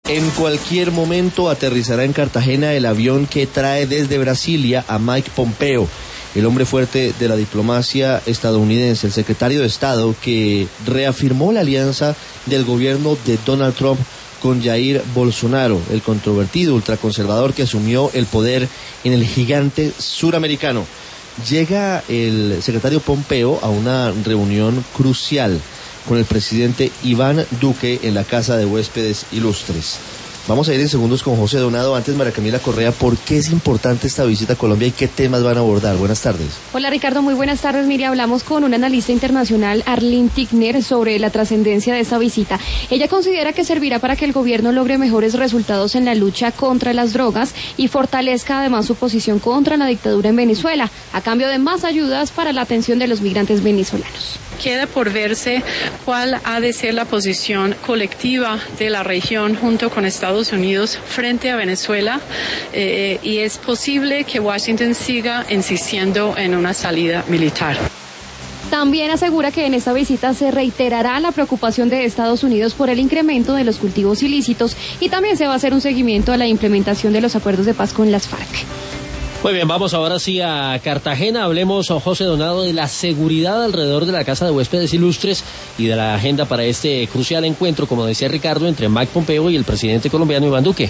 En cualquier momento aterrizará en Cartagena el avión que trae desde Brasilia a Mike Pompeo, el hombre fuerte de la diplomacia estadounidense, el secretario de Estado que reafirmó la alianza del gobierno de Donald Trump con Jair Bolsonaro, el controvertido ultraconservador que asumió el poder en el gigante suramericano. Llega el secretario Pompeo a una reunión crucial con el presidente Iván Duque en la Casa de Huéspedes Ilustres. Vamos a ir en segundos con José Donado. Antes, María Camila Correa, ¿por qué es importante esta visita a Colombia y qué temas van a abordar? Buenas tardes. Hola Ricardo, muy buenas tardes. Mire, hablamos con una analista internacional, Arlene Tigner, sobre la trascendencia de esta visita. Ella considera que servirá para que el gobierno logre mejores resultados en la lucha contra las drogas y fortalezca además su posición contra la dictadura en Venezuela, a cambio de más ayudas para la atención de los migrantes venezolanos. Queda por verse cuál ha de ser la posición colectiva de la región junto con Estados Unidos frente a Venezuela y es posible que Washington siga insistiendo en una salida militar. También asegura que en esta visita se reiterará la preocupación de Estados Unidos por el incremento de los cultivos ilícitos y también se va a hacer un seguimiento a la implementación de los acuerdos de paz con las FARC. Muy bien, vamos ahora sí a Cartagena. Hablemos, José Donado, de la seguridad alrededor de la Casa de Huéspedes Ilustres y de la agenda para este crucial encuentro, como decía Ricardo, entre Mike Pompeo y el presidente colombiano Iván Duque.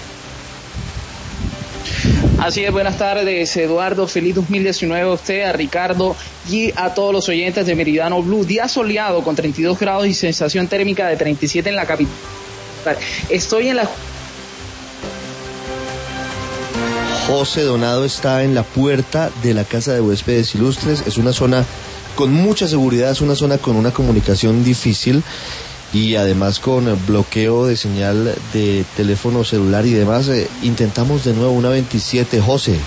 Así es, buenas tardes, Eduardo. Feliz 2019 a usted, a Ricardo y a todos los oyentes de Meridiano Blue. Día soleado con 32 grados y sensación térmica de 37 en la capital. Estoy en la... José Donado está en la puerta de la Casa de Huéspedes Ilustres. Es una zona con mucha seguridad, es una zona con una comunicación difícil y además con bloqueo de señal de teléfono celular y demás. Intentamos de nuevo una 27, José.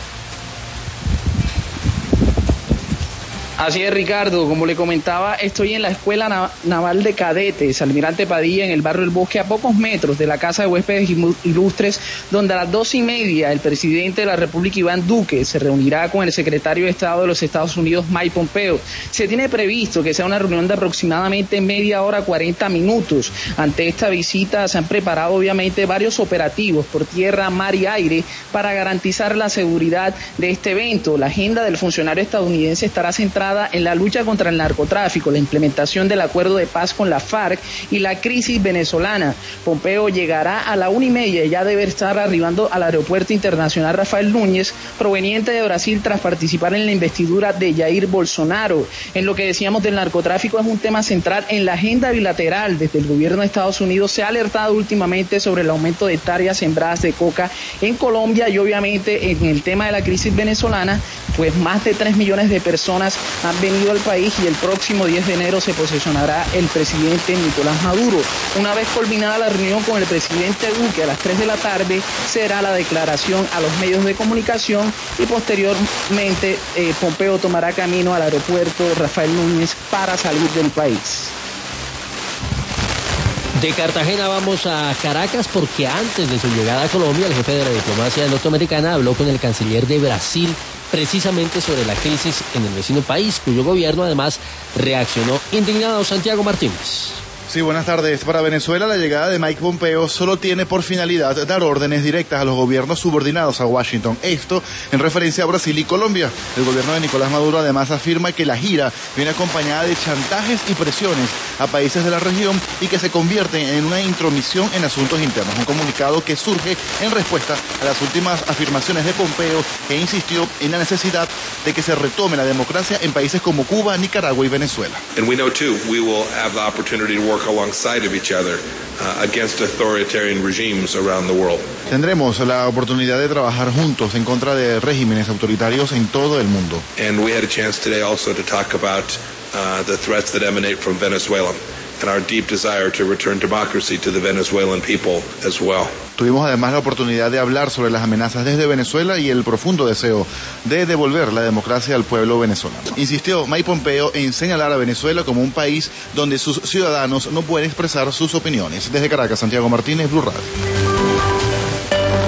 Así es, Ricardo, como le comentaba, estoy en la Escuela Naval de Cadetes, Almirante Padilla, en el barrio El Bosque, a pocos metros de la Casa de Huéspedes Ilustres, donde a las 2:30 el presidente de la República, Iván Duque, se reunirá con el secretario de Estado de los Estados Unidos, Mike Pompeo. Se tiene previsto que sea una reunión de aproximadamente media hora, 40 minutos. Ante esta visita se han preparado obviamente varios operativos por tierra, mar y aire para garantizar la seguridad de este evento. La agenda del funcionario estadounidense estará centrada en la lucha contra el narcotráfico, la implementación del acuerdo de paz con la FARC y la crisis venezolana. Pompeo llegará a la 1:30 y ya debe estar arribando al aeropuerto internacional Rafael Núñez, proveniente de Brasil, tras participar en la investidura de Jair Bolsonaro. En lo que decíamos del narcotráfico, es un tema central en la agenda bilateral. Desde el gobierno de Estados Unidos se ha alertado últimamente sobre el aumento de hectáreas sembradas de coca en Colombia y obviamente en el tema de la crisis venezolana, pues más de 3 millones de personas han venido al país y el próximo 10 de enero se posesionará el presidente Nicolás Maduro. Una vez culminada la reunión con el presidente Duque a las 3 de la tarde, será la declaración a los medios de comunicación y posteriormente Pompeo tomará camino al aeropuerto Rafael Núñez para salir del país. De Cartagena vamos a Caracas porque antes de su llegada a Colombia, el jefe de la diplomacia norteamericana habló con el canciller de Brasil precisamente sobre la crisis en el vecino país, cuyo gobierno además reaccionó indignado. Santiago Martínez. Sí, buenas tardes. Para Venezuela, la llegada de Mike Pompeo solo tiene por finalidad dar órdenes directas a los gobiernos subordinados a Washington. Esto en referencia a Brasil y Colombia. El gobierno de Nicolás Maduro además afirma que la gira viene acompañada de chantajes y presiones a países de la región y que se convierten en una intromisión en asuntos internos. Un comunicado que surge en respuesta a las últimas afirmaciones de Pompeo, que insistió en la necesidad de que se retome la democracia en países como Cuba, Nicaragua y Venezuela. And we know too, we will have the opportunity to work alongside of each other against authoritarian regimes around the world. Tendremos la oportunidad de trabajar juntos en contra de regímenes autoritarios en todo el mundo. And we had a chance today also to talk about the threats that emanate from Venezuela and our deep desire to return democracy to the Venezuelan people as well. Tuvimos además la oportunidad de hablar sobre las amenazas desde Venezuela y el profundo deseo de devolver la democracia al pueblo venezolano. Insistió Mike Pompeo en señalar a Venezuela como un país donde sus ciudadanos no pueden expresar sus opiniones. Desde Caracas, Santiago Martínez, Blue Radio.